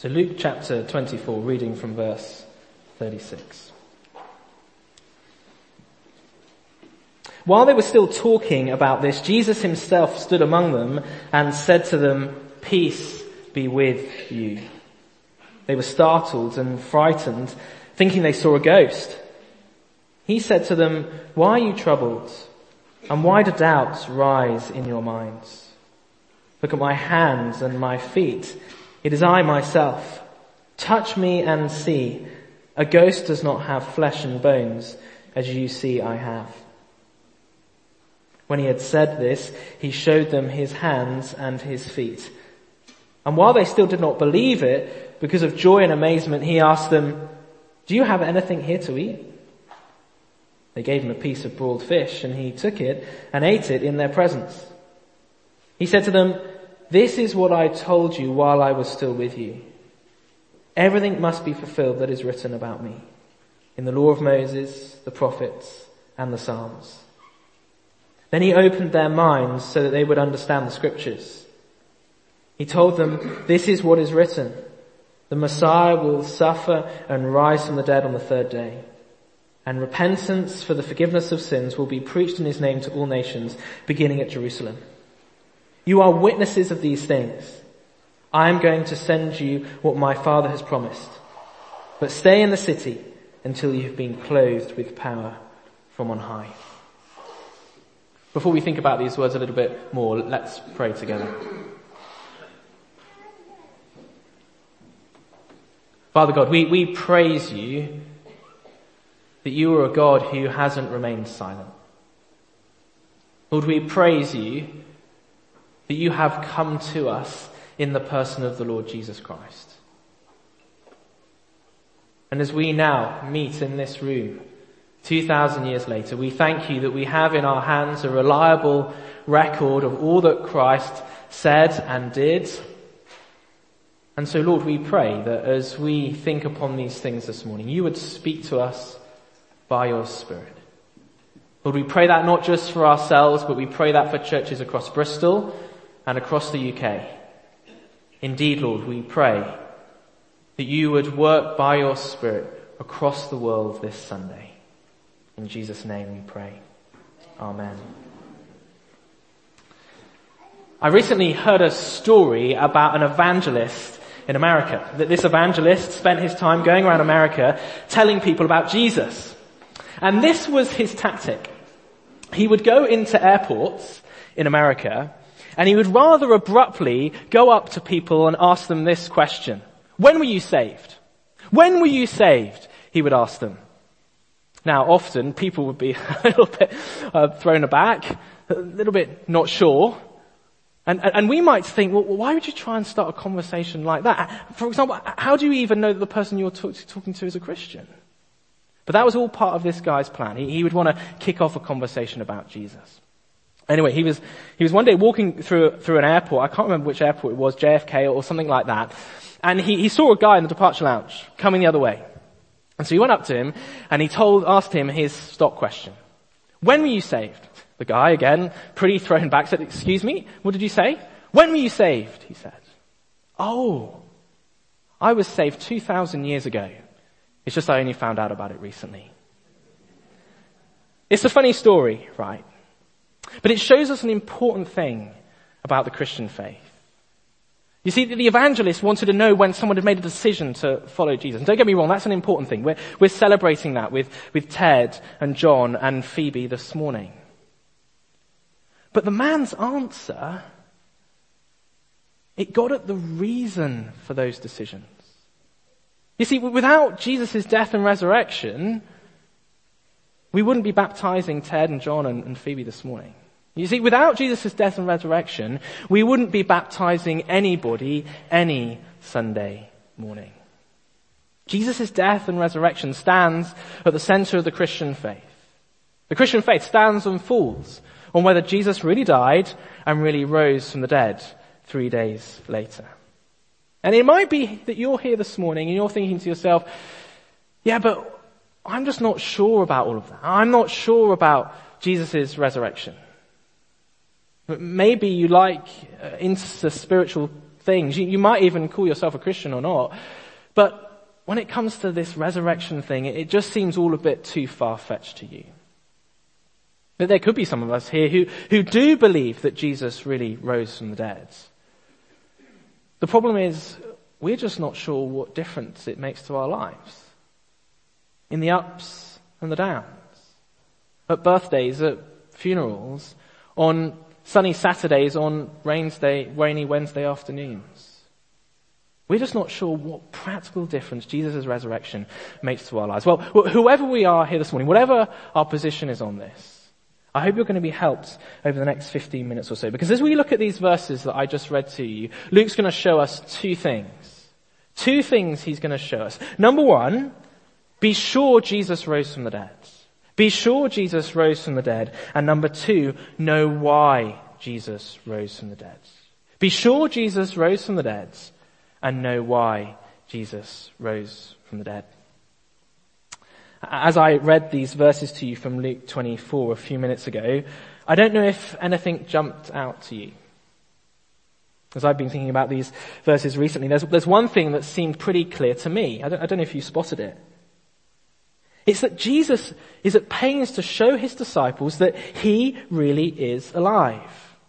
So Luke chapter 24, reading from verse 36. While they were still talking about this, Jesus himself stood among them and said to them, "Peace be with you." They were startled and frightened, thinking they saw a ghost. He said to them, "Why are you troubled? And why do doubts rise in your minds? Look at my hands and my feet. It is I myself. Touch me and see. A ghost does not have flesh and bones, as you see I have." When he had said this, he showed them his hands and his feet. And while they still did not believe it, because of joy and amazement, he asked them, "Do you have anything here to eat?" They gave him a piece of broiled fish, and he took it and ate it in their presence. He said to them, "This is what I told you while I was still with you. Everything must be fulfilled that is written about me in the law of Moses, the prophets, and the Psalms." Then he opened their minds so that they would understand the scriptures. He told them, "This is what is written. The Messiah will suffer and rise from the dead on the third day. And repentance for the forgiveness of sins will be preached in his name to all nations, beginning at Jerusalem. You are witnesses of these things. I am going to send you what my Father has promised. But stay in the city until you have been clothed with power from on high." Before we think about these words a little bit more, let's pray together. Father God, we praise you that you are a God who hasn't remained silent. Lord, we praise you that you have come to us in the person of the Lord Jesus Christ. And as we now meet in this room, 2,000 years later, we thank you that we have in our hands a reliable record of all that Christ said and did. And so, Lord, we pray that as we think upon these things this morning, you would speak to us by your Spirit. Lord, we pray that not just for ourselves, but we pray that for churches across Bristol and across the UK. Indeed, Lord, we pray that you would work by your Spirit across the world this Sunday. In Jesus' name we pray. Amen. I recently heard a story about an evangelist in America. That this evangelist spent his time going around America telling people about Jesus. And this was his tactic. He would go into airports in America and he would rather abruptly go up to people and ask them this question. "When were you saved? When were you saved?" he would ask them. Now, often people would be a little bit thrown aback, a little bit not sure. And we might think, well, why would you try and start a conversation like that? For example, how do you even know that the person you're talking to is a Christian? But that was all part of this guy's plan. He would want to kick off a conversation about Jesus. Anyway, he was one day walking through an airport. I can't remember which airport it was, JFK or something like that. And he saw a guy in the departure lounge coming the other way. And so he went up to him and he asked him his stock question. "When were you saved?" The guy, again, pretty thrown back, said, "Excuse me, what did you say?" "When were you saved?" he said. "Oh, I was saved 2,000 years ago. It's just I only found out about it recently." It's a funny story, right? But it shows us an important thing about the Christian faith. You see, the evangelist wanted to know when someone had made a decision to follow Jesus. And don't get me wrong, that's an important thing. We're celebrating that with Ted and John and Phoebe this morning. But the man's answer, it got at the reason for those decisions. You see, without Jesus' death and resurrection, we wouldn't be baptizing Ted and John and Phoebe this morning. You see, without Jesus' death and resurrection, we wouldn't be baptizing anybody any Sunday morning. Jesus' death and resurrection stands at the center of the Christian faith. The Christian faith stands and falls on whether Jesus really died and really rose from the dead 3 days later. And it might be that you're here this morning and you're thinking to yourself, "Yeah, but I'm just not sure about all of that. I'm not sure about Jesus' resurrection." Maybe you like into spiritual things. You might even call yourself a Christian or not. But when it comes to this resurrection thing, it just seems all a bit too far-fetched to you. But there could be some of us here who do believe that Jesus really rose from the dead. The problem is, we're just not sure what difference it makes to our lives. In the ups and the downs. At birthdays, at funerals, on sunny Saturdays, on rainy Wednesday afternoons. We're just not sure what practical difference Jesus' resurrection makes to our lives. Well, whoever we are here this morning, whatever our position is on this, I hope you're going to be helped over the next 15 minutes or so. Because as we look at these verses that I just read to you, Luke's going to show us two things. Two things he's going to show us. Number one, be sure Jesus rose from the dead. Be sure Jesus rose from the dead. And number two, know why Jesus rose from the dead. Be sure Jesus rose from the dead and know why Jesus rose from the dead. As I read these verses to you from Luke 24 a few minutes ago, I don't know if anything jumped out to you. As I've been thinking about these verses recently, there's one thing that seemed pretty clear to me. I don't know if you spotted it. It's that Jesus is at pains to show his disciples that he really is alive.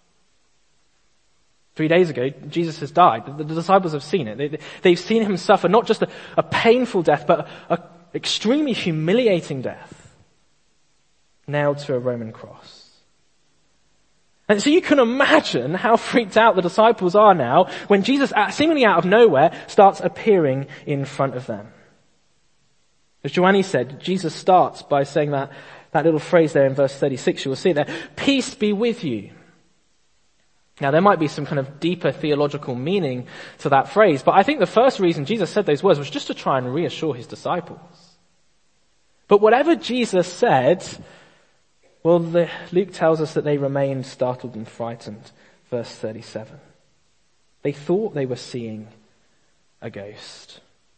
3 days ago, Jesus has died. The disciples have seen it. They've seen him suffer not just a painful death, but an extremely humiliating death, nailed to a Roman cross. And so you can imagine how freaked out the disciples are now when Jesus, seemingly out of nowhere, starts appearing in front of them. As Joanne said, Jesus starts by saying that little phrase there in verse 36, you will see it there, peace be with you. Now there might be some kind of deeper theological meaning to that phrase, but I think the first reason Jesus said those words was just to try and reassure his disciples. But whatever Jesus said, well, Luke tells us that they remained startled and frightened. Verse 37. They thought they were seeing a ghost.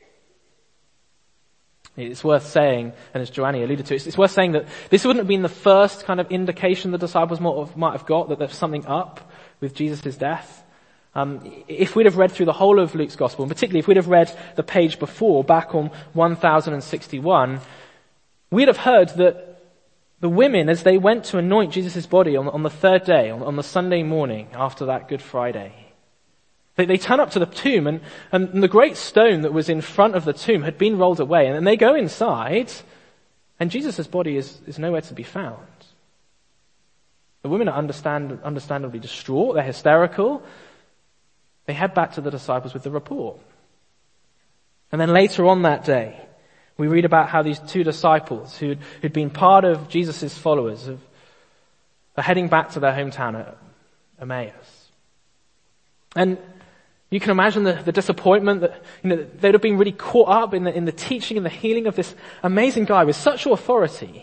It's worth saying, and as Joanne alluded to, it's worth saying that this wouldn't have been the first kind of indication the disciples might have got that there's something up with Jesus' death. If we'd have read through the whole of Luke's gospel, and particularly if we'd have read the page before, back on 1061, we'd have heard that the women, as they went to anoint Jesus' body on the third day, on the Sunday morning after that Good Friday, they turn up to the tomb and the great stone that was in front of the tomb had been rolled away, and then they go inside and Jesus' body is nowhere to be found. The women are understandably distraught, they're hysterical. They head back to the disciples with the report. And then later on that day, we read about how these two disciples who'd been part of Jesus' followers are heading back to their hometown at Emmaus. And you can imagine the disappointment that, they'd have been really caught up in the teaching and the healing of this amazing guy with such authority.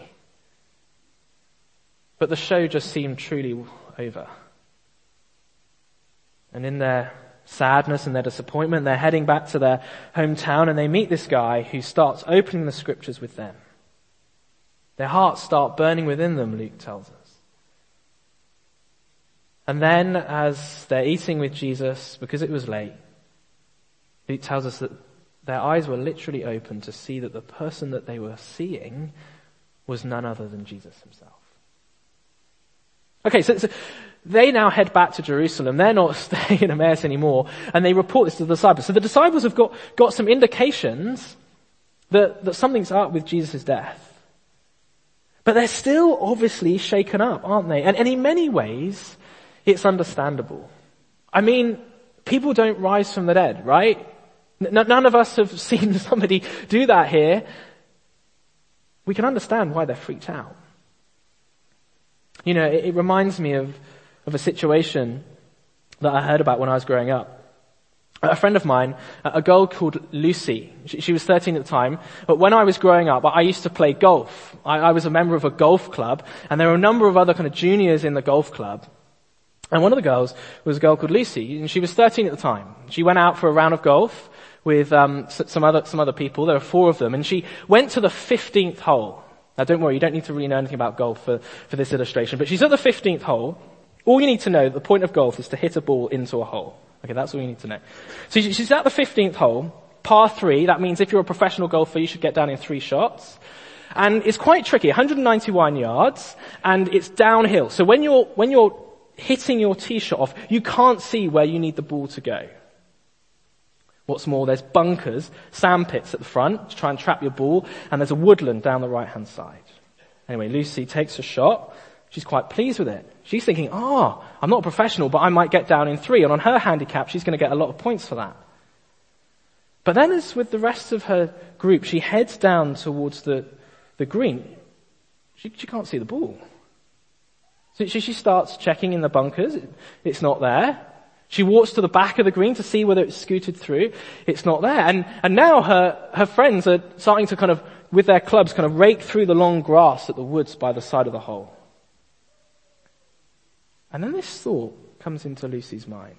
But the show just seemed truly over. And in their sadness and their disappointment, they're heading back to their hometown and they meet this guy who starts opening the scriptures with them. Their hearts start burning within them, Luke tells us. And then as they're eating with Jesus, because it was late, Luke tells us that their eyes were literally open to see that the person that they were seeing was none other than Jesus himself. Okay, so they now head back to Jerusalem. They're not staying in Emmaus anymore, and they report this to the disciples. So the disciples have got some indications that something's up with Jesus' death. But they're still obviously shaken up, aren't they? And in many ways, it's understandable. I mean, people don't rise from the dead, right? None of us have seen somebody do that here. We can understand why they're freaked out. It reminds me of a situation that I heard about when I was growing up. A friend of mine, a girl called Lucy, she was 13 at the time, but when I was growing up, I used to play golf. I was a member of a golf club, and there were a number of other kind of juniors in the golf club. And one of the girls was a girl called Lucy, and she was 13 at the time. She went out for a round of golf with some other people. There were 4 of them, and she went to the 15th hole. Now don't worry, you don't need to really know anything about golf for this illustration, but she's at the 15th hole. All you need to know, the point of golf is to hit a ball into a hole. Okay, that's all you need to know. So she's at the 15th hole, par 3. That means if you're a professional golfer, you should get down in 3 shots. And it's quite tricky, 191 yards, and it's downhill. So when you're hitting your tee shot off, you can't see where you need the ball to go. What's more, there's bunkers, sand pits at the front to try and trap your ball, and there's a woodland down the right-hand side. Anyway, Lucy takes a shot. She's quite pleased with it. She's thinking, I'm not a professional, but I might get down in 3. And on her handicap, she's going to get a lot of points for that. But then as with the rest of her group, she heads down towards the green. She can't see the ball. So she starts checking in the bunkers. It's not there. She walks to the back of the green to see whether it's scooted through. It's not there. And now her friends are starting to kind of, with their clubs, kind of rake through the long grass at the woods by the side of the hole. And then this thought comes into Lucy's mind.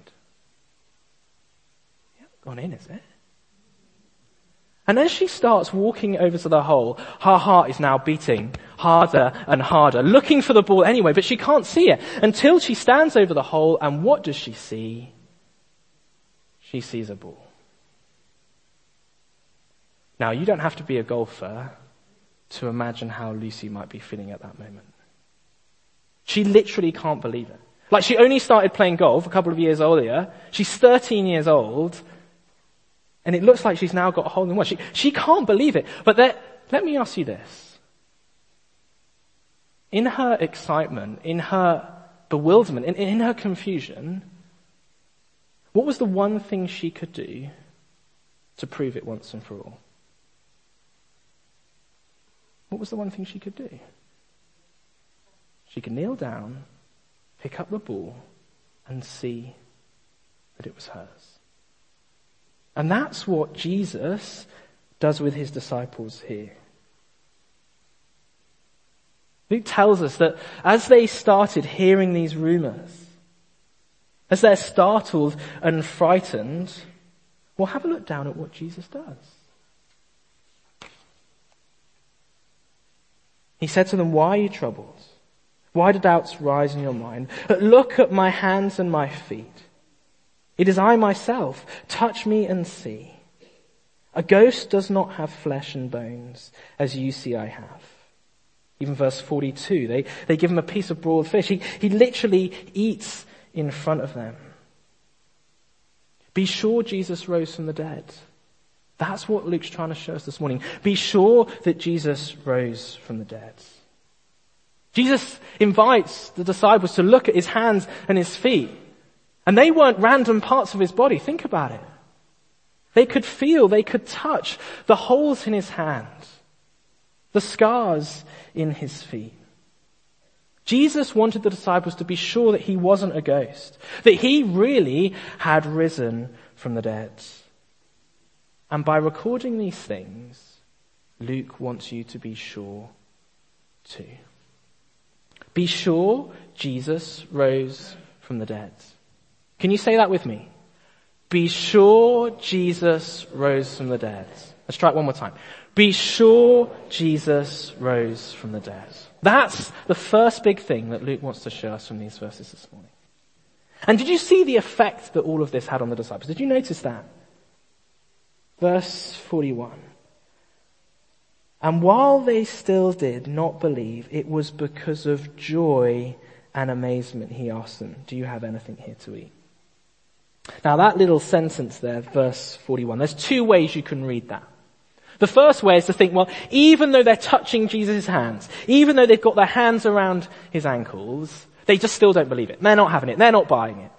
You haven't gone in, is it? And as she starts walking over to the hole, her heart is now beating harder and harder, looking for the ball anyway, but she can't see it until she stands over the hole, and what does she see? She sees a ball. Now, you don't have to be a golfer to imagine how Lucy might be feeling at that moment. She literally can't believe it. Like, she only started playing golf a couple of years earlier. She's 13 years old. And it looks like she's now got a hole in one. She can't believe it. But let me ask you this. In her excitement, in her bewilderment, in her confusion, what was the one thing she could do to prove it once and for all? What was the one thing she could do? She could kneel down, pick up the ball, and see that it was hers. And that's what Jesus does with his disciples here. Luke tells us that as they started hearing these rumors, as they're startled and frightened, well, have a look down at what Jesus does. He said to them, "Why are you troubled? Why do doubts rise in your mind? Look at my hands and my feet. It is I myself. Touch me and see. A ghost does not have flesh and bones, as you see I have." Even verse 42, they give him a piece of broiled fish. He literally eats in front of them. Be sure Jesus rose from the dead. That's what Luke's trying to show us this morning. Be sure that Jesus rose from the dead. Jesus invites the disciples to look at his hands and his feet. And they weren't random parts of his body. Think about it. They could feel, they could touch the holes in his hands, the scars in his feet. Jesus wanted the disciples to be sure that he wasn't a ghost, that he really had risen from the dead. And by recording these things, Luke wants you to be sure too. Be sure Jesus rose from the dead. Can you say that with me? Be sure Jesus rose from the dead. Let's try it one more time. Be sure Jesus rose from the dead. That's the first big thing that Luke wants to show us from these verses this morning. And did you see the effect that all of this had on the disciples? Did you notice that? Verse 41. And while they still did not believe, it was because of joy and amazement he asked them, "Do you have anything here to eat?" Now that little sentence there, verse 41, there's 2 ways you can read that. The first way is to think, well, even though they're touching Jesus' hands, even though they've got their hands around his ankles, they just still don't believe it. They're not having it. They're not buying it.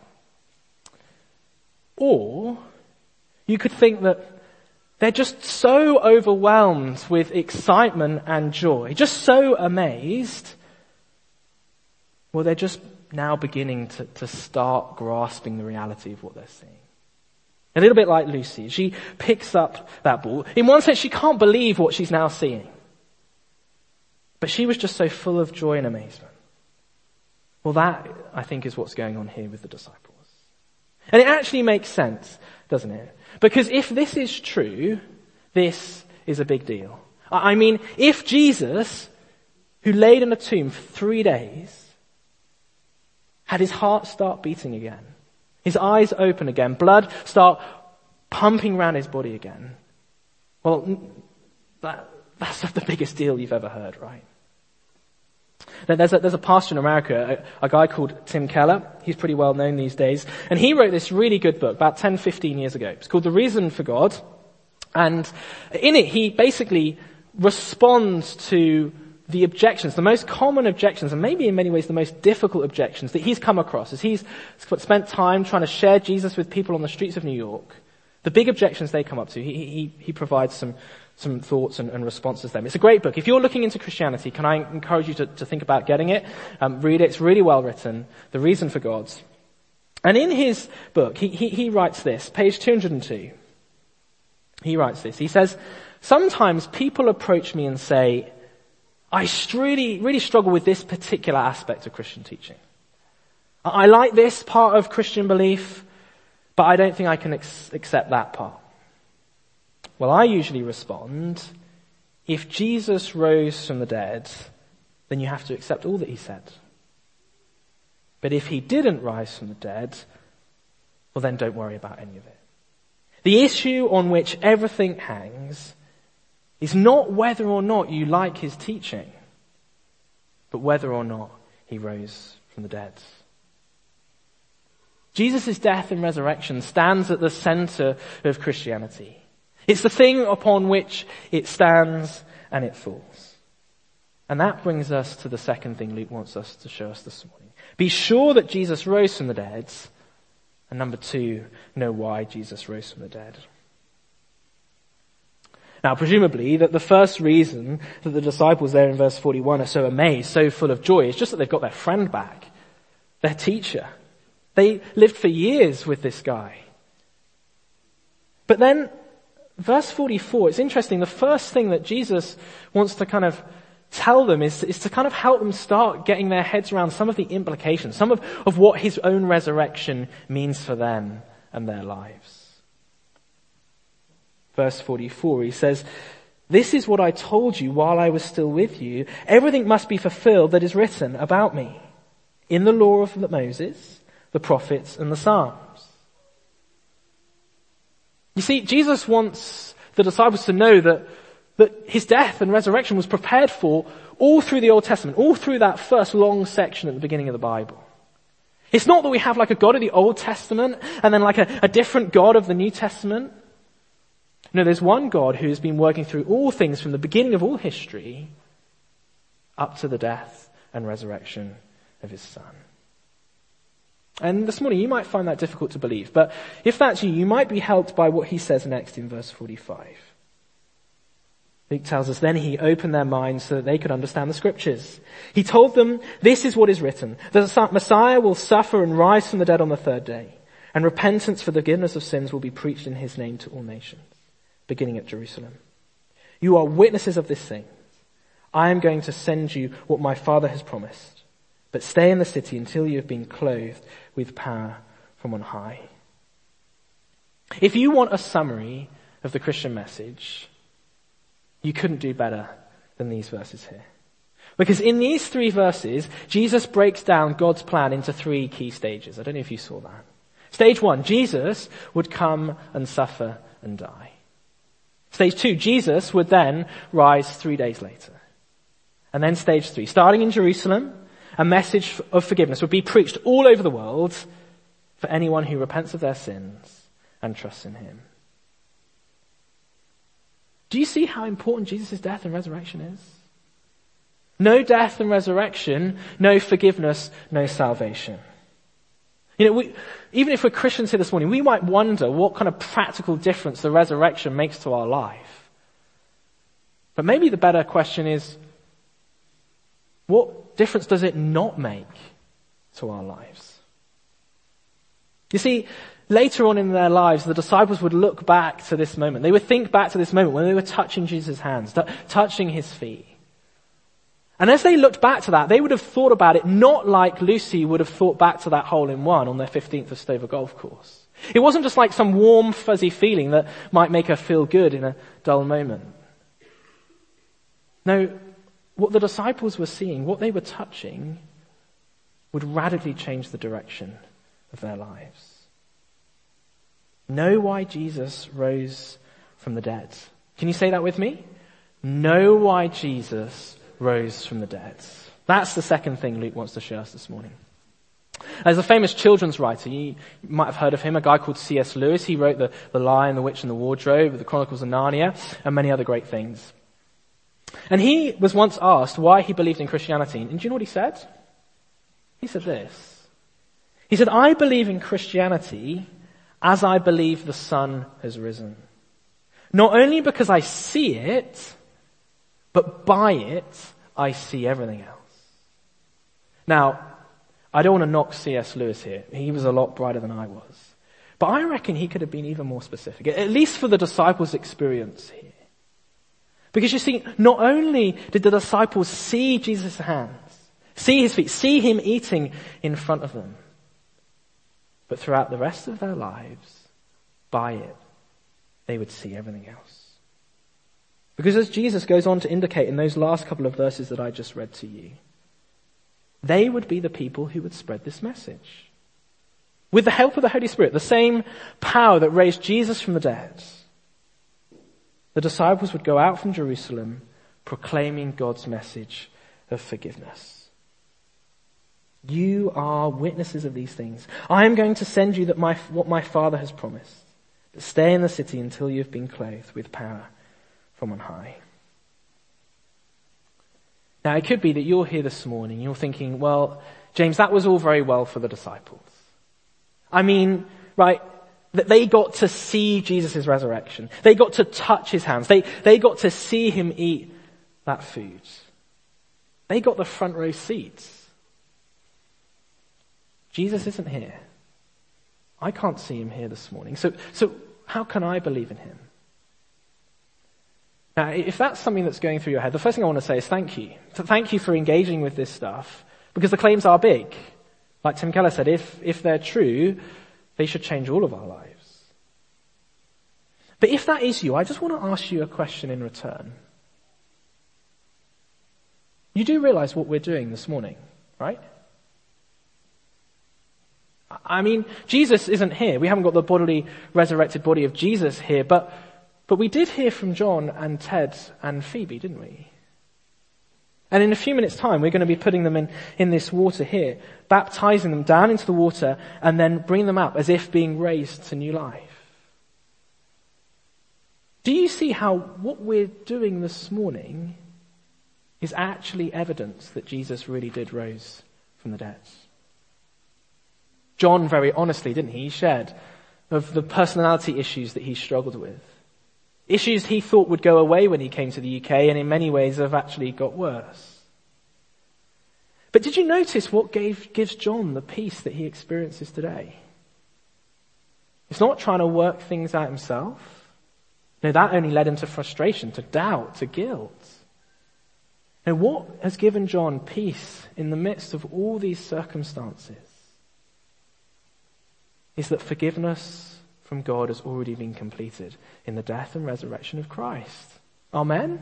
Or you could think that they're just so overwhelmed with excitement and joy, just so amazed, well, they're just now beginning to start grasping the reality of what they're seeing. A little bit like Lucy. She picks up that ball. In one sense, she can't believe what she's now seeing. But she was just so full of joy and amazement. Well, that, I think, is what's going on here with the disciples. And it actually makes sense, doesn't it? Because if this is true, this is a big deal. I mean, if Jesus, who laid in a tomb for 3 days, had his heart start beating again, His eyes open again. Blood start pumping around his body again. Well, that's not the biggest deal you've ever heard, right? There's a pastor in America, a guy called Tim Keller. He's pretty well known these days. And he wrote this really good book about 10, 15 years ago. It's called The Reason for God. And in it, he basically responds to the objections, the most common objections, and maybe in many ways the most difficult objections that he's come across as he's spent time trying to share Jesus with people on the streets of New York. The big objections they come up to, he provides some thoughts and responses to them. It's a great book. If you're looking into Christianity, can I encourage you to think about getting it? Read it. It's really well written. The Reason for God. And in his book, he writes this, page 202. He writes this. He says, sometimes people approach me and say, I really struggle with this particular aspect of Christian teaching. I like this part of Christian belief, but I don't think I can accept that part. Well, I usually respond, if Jesus rose from the dead, then you have to accept all that he said. But if he didn't rise from the dead, well then don't worry about any of it. The issue on which everything hangs is not whether or not you like his teaching, but whether or not he rose from the dead. Jesus' death and resurrection stands at the center of Christianity. It's the thing upon which it stands and it falls. And that brings us to the second thing Luke wants us to show us this morning. Be sure that Jesus rose from the dead. And number 2, know why Jesus rose from the dead. Now, presumably, that the first reason that the disciples there in verse 41 are so amazed, so full of joy, is just that they've got their friend back, their teacher. They lived for years with this guy. But then, verse 44, it's interesting. The first thing that Jesus wants to kind of tell them is to kind of help them start getting their heads around some of the implications, some of what his own resurrection means for them and their lives. Verse 44, he says, "This is what I told you while I was still with you. Everything must be fulfilled that is written about me in the law of Moses, the prophets, and the Psalms." You see, Jesus wants the disciples to know that his death and resurrection was prepared for all through the Old Testament, all through that first long section at the beginning of the Bible. It's not that we have like a God of the Old Testament and then like a different God of the New Testament. No, there's one God who has been working through all things from the beginning of all history up to the death and resurrection of his Son. And this morning you might find that difficult to believe, but if that's you might be helped by what he says next in verse 45. Luke tells us, then he opened their minds so that they could understand the scriptures. He told them, this is what is written. The Messiah will suffer and rise from the dead on the third day, and repentance for the forgiveness of sins will be preached in his name to all nations, beginning at Jerusalem. You are witnesses of this thing. I am going to send you what my Father has promised, but stay in the city until you have been clothed with power from on high. If you want a summary of the Christian message, you couldn't do better than these verses here. Because in these 3 verses, Jesus breaks down God's plan into 3 key stages. I don't know if you saw that. Stage 1, Jesus would come and suffer and die. Stage 2, Jesus would then rise 3 days later. And then stage 3, starting in Jerusalem, a message of forgiveness would be preached all over the world for anyone who repents of their sins and trusts in him. Do you see how important Jesus' death and resurrection is? No death and resurrection, no forgiveness, no salvation. You know, even if we're Christians here this morning, we might wonder what kind of practical difference the resurrection makes to our life. But maybe the better question is, what difference does it not make to our lives? You see, later on in their lives, the disciples would look back to this moment. They would think back to this moment when they were touching Jesus' hands, touching his feet. And as they looked back to that, they would have thought about it not like Lucy would have thought back to that hole-in-one on their 15th of Stover golf course. It wasn't just like some warm, fuzzy feeling that might make her feel good in a dull moment. No, what the disciples were seeing, what they were touching, would radically change the direction of their lives. Know why Jesus rose from the dead. Can you say that with me? Know why Jesus rose from the dead. That's the second thing Luke wants to show us this morning. There's a famous children's writer, you might have heard of him, a guy called C.S. Lewis. He wrote The Lion, the Witch and the Wardrobe, the Chronicles of Narnia, and many other great things. And he was once asked why he believed in Christianity. And do you know what he said? He said this. He said, I believe in Christianity as I believe the sun has risen. Not only because I see it, but by it, I see everything else. Now, I don't want to knock C.S. Lewis here. He was a lot brighter than I was. But I reckon he could have been even more specific, at least for the disciples' experience here. Because you see, not only did the disciples see Jesus' hands, see his feet, see him eating in front of them, but throughout the rest of their lives, by it, they would see everything else. Because as Jesus goes on to indicate in those last couple of verses that I just read to you, they would be the people who would spread this message. With the help of the Holy Spirit, the same power that raised Jesus from the dead, the disciples would go out from Jerusalem proclaiming God's message of forgiveness. You are witnesses of these things. I am going to send you what my Father has promised. But stay in the city until you have been clothed with power from on high. Now, it could be that you're here this morning, you're thinking, well, James, that was all very well for the disciples. I mean, right, that they got to see Jesus' resurrection. They got to touch his hands. They got to see him eat that food. They got the front row seats. Jesus isn't here. I can't see him here this morning. So how can I believe in him? Now, if that's something that's going through your head, the first thing I want to say is thank you. Thank you for engaging with this stuff, because the claims are big. Like Tim Keller said, if they're true, they should change all of our lives. But if that is you, I just want to ask you a question in return. You do realize what we're doing this morning, right? I mean, Jesus isn't here. We haven't got the bodily, resurrected body of Jesus here, but we did hear from John and Ted and Phoebe, didn't we? And in a few minutes' time, we're going to be putting them in this water here, baptizing them down into the water, and then bring them up as if being raised to new life. Do you see how what we're doing this morning is actually evidence that Jesus really did rise from the dead? John very honestly, didn't he? He shared of the personality issues that he struggled with. Issues he thought would go away when he came to the UK, and in many ways have actually got worse. But did you notice what gives John the peace that he experiences today? It's not trying to work things out himself. No, that only led him to frustration, to doubt, to guilt. Now, what has given John peace in the midst of all these circumstances is that forgiveness from God has already been completed in the death and resurrection of Christ. Amen?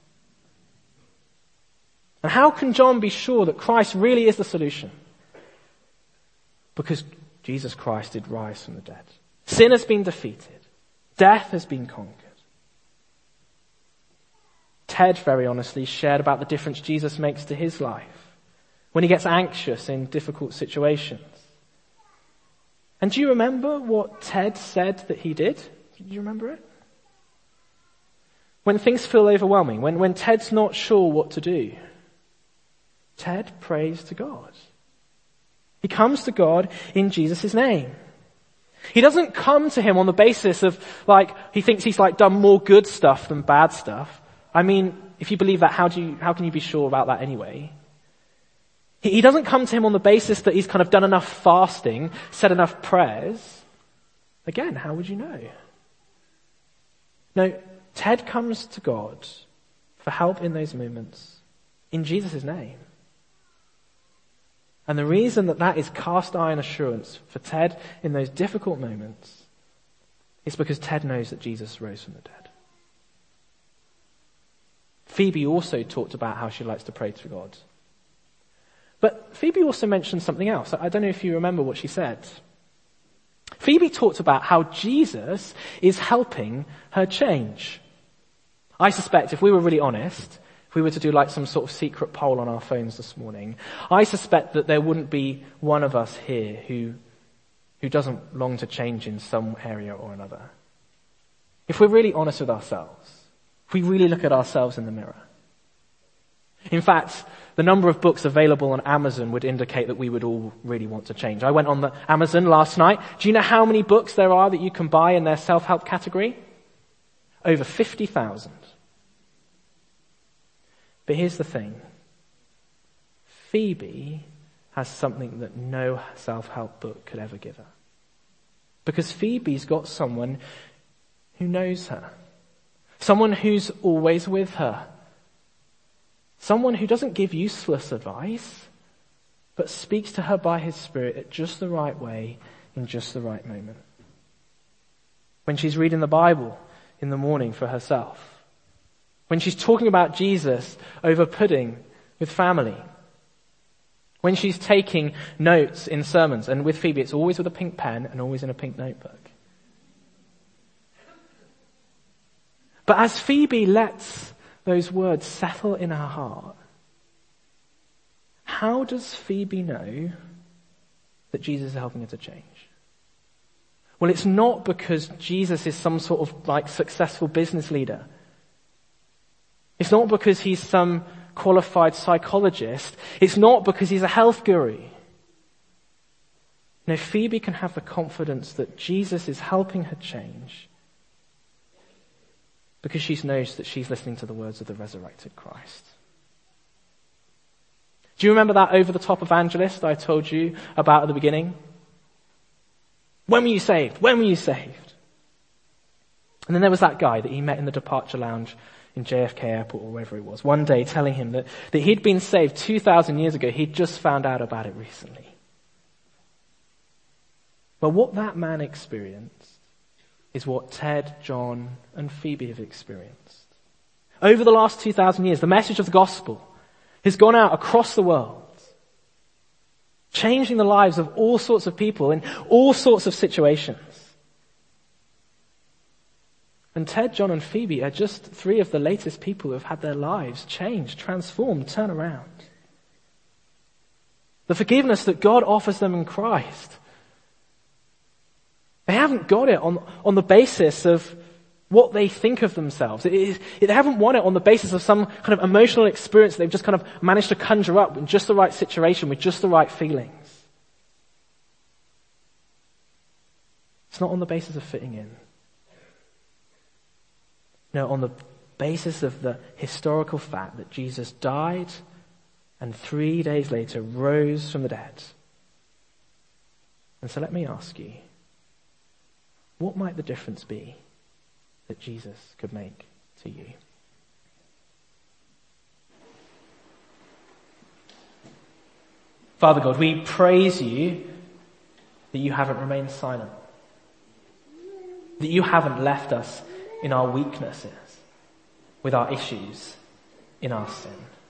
And how can John be sure that Christ really is the solution? Because Jesus Christ did rise from the dead. Sin has been defeated. Death has been conquered. Ted, very honestly, shared about the difference Jesus makes to his life when he gets anxious in difficult situations. And do you remember what Ted said that he did? Do you remember it? When things feel overwhelming, when Ted's not sure what to do, Ted prays to God. He comes to God in Jesus' name. He doesn't come to him on the basis of, he thinks he's done more good stuff than bad stuff. I mean, if you believe that, how can you be sure about that anyway? He doesn't come to him on the basis that he's kind of done enough fasting, said enough prayers. Again, how would you know? No, Ted comes to God for help in those moments in Jesus' name. And the reason that is cast iron assurance for Ted in those difficult moments is because Ted knows that Jesus rose from the dead. Phoebe also talked about how she likes to pray to God. But Phoebe also mentioned something else. I don't know if you remember what she said. Phoebe talked about how Jesus is helping her change. I suspect if we were really honest, if we were to do like some sort of secret poll on our phones this morning, I suspect that there wouldn't be one of us here who doesn't long to change in some area or another. If we're really honest with ourselves, if we really look at ourselves in the mirror. In fact, the number of books available on Amazon would indicate that we would all really want to change. I went on the Amazon last night. Do you know how many books there are that you can buy in their self-help category? Over 50,000. But here's the thing. Phoebe has something that no self-help book could ever give her. Because Phoebe's got someone who knows her. Someone who's always with her. Someone who doesn't give useless advice, but speaks to her by his Spirit at just the right way, in just the right moment. When she's reading the Bible in the morning for herself. When she's talking about Jesus over pudding with family. When she's taking notes in sermons. And with Phoebe, it's always with a pink pen and always in a pink notebook. But as Phoebe lets those words settle in her heart, how does Phoebe know that Jesus is helping her to change? Well, it's not because Jesus is some sort of like successful business leader. It's not because he's some qualified psychologist. It's not because he's a health guru. No, Phoebe can have the confidence that Jesus is helping her change because she knows that she's listening to the words of the resurrected Christ. Do you remember that over-the-top evangelist I told you about at the beginning? When were you saved? When were you saved? And then there was that guy that he met in the departure lounge in JFK Airport or wherever it was, one day telling him that he'd been saved 2,000 years ago. He'd just found out about it recently. But what that man experienced is what Ted, John, and Phoebe have experienced. Over the last 2,000 years, the message of the gospel has gone out across the world, changing the lives of all sorts of people in all sorts of situations. And Ted, John, and Phoebe are just three of the latest people who have had their lives changed, transformed, turned around. The forgiveness that God offers them in Christ, they haven't got it on the basis of what they think of themselves. They haven't won it on the basis of some kind of emotional experience they've just kind of managed to conjure up in just the right situation with just the right feelings. It's not on the basis of fitting in. No, on the basis of the historical fact that Jesus died and 3 days later rose from the dead. And so let me ask you, what might the difference be that Jesus could make to you? Father God, we praise you that you haven't remained silent, that you haven't left us in our weaknesses, with our issues, in our sin.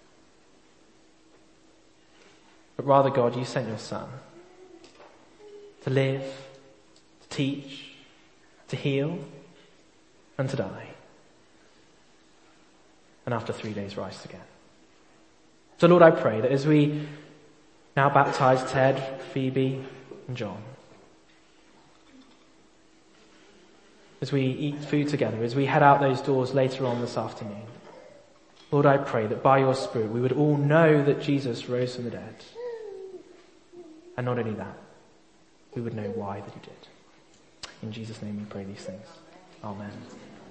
But rather, God, you sent your Son to live, to teach, to heal, and to die. And after 3 days, rise again. So Lord, I pray that as we now baptize Ted, Phoebe, and John, as we eat food together, as we head out those doors later on this afternoon, Lord, I pray that by your Spirit we would all know that Jesus rose from the dead. And not only that, we would know why that he did. In Jesus' name we pray these things. Amen.